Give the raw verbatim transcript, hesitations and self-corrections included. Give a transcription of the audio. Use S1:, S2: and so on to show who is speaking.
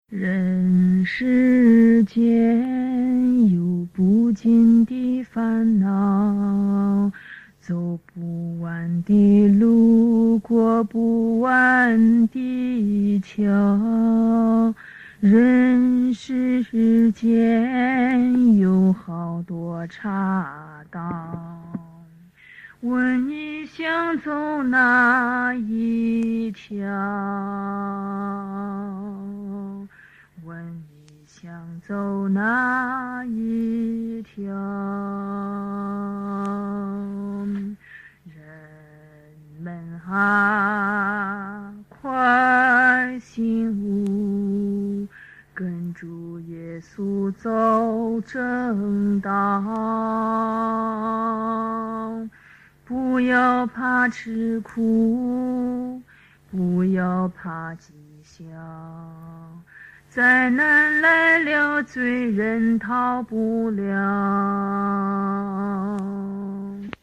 S1: 人世间有不尽的烦恼，走不完的路，过不完的桥。人世间有好多岔道，问你想走哪一条？问你想走哪一条？人们啊，快醒悟，跟主耶稣走正道。不要怕吃苦，不要怕讥笑，灾难来了，罪人逃不了。